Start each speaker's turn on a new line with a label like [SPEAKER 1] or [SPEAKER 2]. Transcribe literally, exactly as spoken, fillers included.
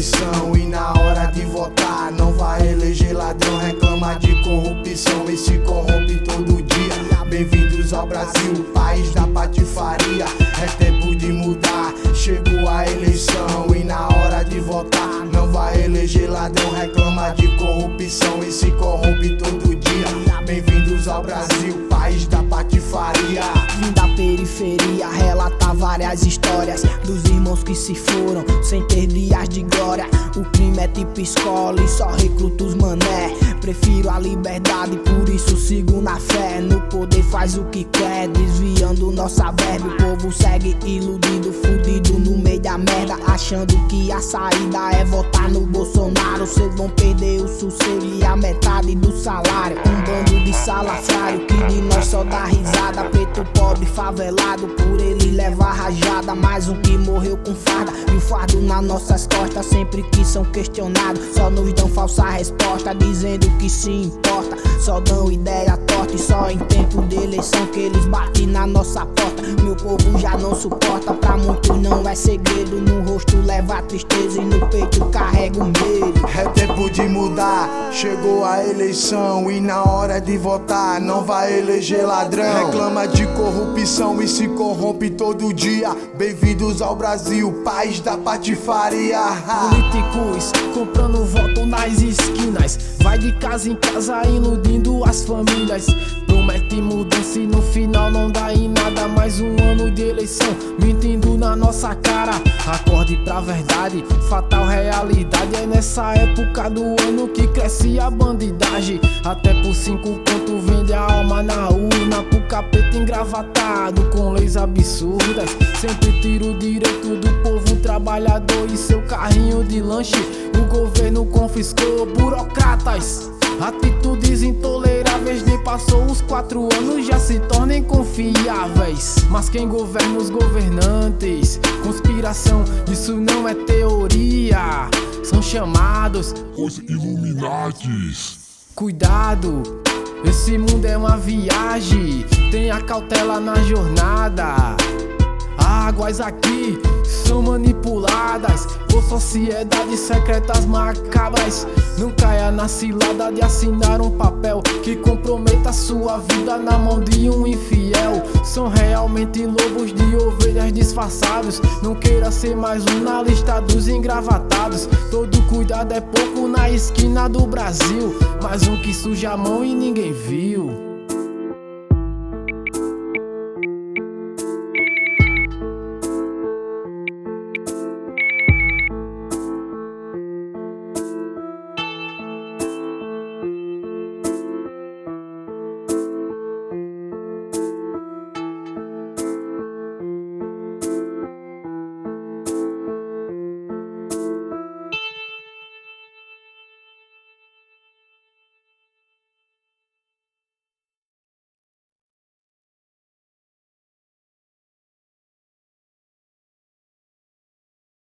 [SPEAKER 1] eleição e na hora de votar não vai eleger ladrão, reclama de corrupção e se corrompe todo dia. Bem-vindos ao Brasil, país da patifaria. É tempo de mudar, chegou a eleição e na hora de votar não vai eleger ladrão, reclama de corrupção e se corrompe todo dia. Bem-vindos ao Brasil, país da patifaria.
[SPEAKER 2] Vim da periferia, relata várias histórias dos irmãos que se foram sem ter dias de glória. O crime é tipo escola e só recruta os mané. Prefiro a liberdade, por isso sigo na fé. No poder faz o que quer, desviando nossa verba. O povo segue iludido, fudido no meio da merda, achando que a saída é votar no Bolsonaro. Cês vão perder o sossego e a metade do salário. Um bando de salafrário que de nós só dá risada. Preto pobre favelado, por ele levar rajada. Mais um que morreu com farda e o fardo nas nossas costas. Sempre que são questionados, só nos dão falsa resposta, dizendo que se importa. Só dão ideia torta e só em tempo de eleição que eles batem na nossa porta. Meu povo já não suporta, pra muitos não é segredo. No rosto leva tristeza e no peito carrega o medo.
[SPEAKER 1] É tempo de mudar, chegou a eleição e na hora de votar não vai eleger ladrão, reclama de corrupção e se corrompe todo dia. Bem-vindos ao Brasil, país da patifaria.
[SPEAKER 3] Políticos comprando voto nas esquinas, vai de casa em casa iludindo as famílias. Promete mudança e no final não dá em nada. Mais um ano de eleição, mentindo na nossa cara. Acorde pra verdade, fatal realidade. É nessa época do ano que cresce a bandidagem. Até por cinco conto vende a alma na urna pro capeta engravatado com leis absurdas. Sempre tira o direito do povo trabalhador e seu carrinho de lanche o governo confiscou. Burocratas, atitudes intoleráveis, nem passou os quatro anos já se tornam inconfiáveis. Mas quem governa os governantes? Conspiração, isso não é teoria, são chamados
[SPEAKER 4] os Illuminatis.
[SPEAKER 3] Cuidado, esse mundo é uma viagem, tenha cautela na jornada. Águas aqui são manipuladas por sociedades secretas macabras. Não caia na cilada de assinar um papel que comprometa sua vida na mão de um infiel. São realmente lobos de ovelhas disfarçados. Não queira ser mais um na lista dos engravatados. Todo cuidado é pouco na esquina do Brasil, mais um que suja a mão e ninguém viu.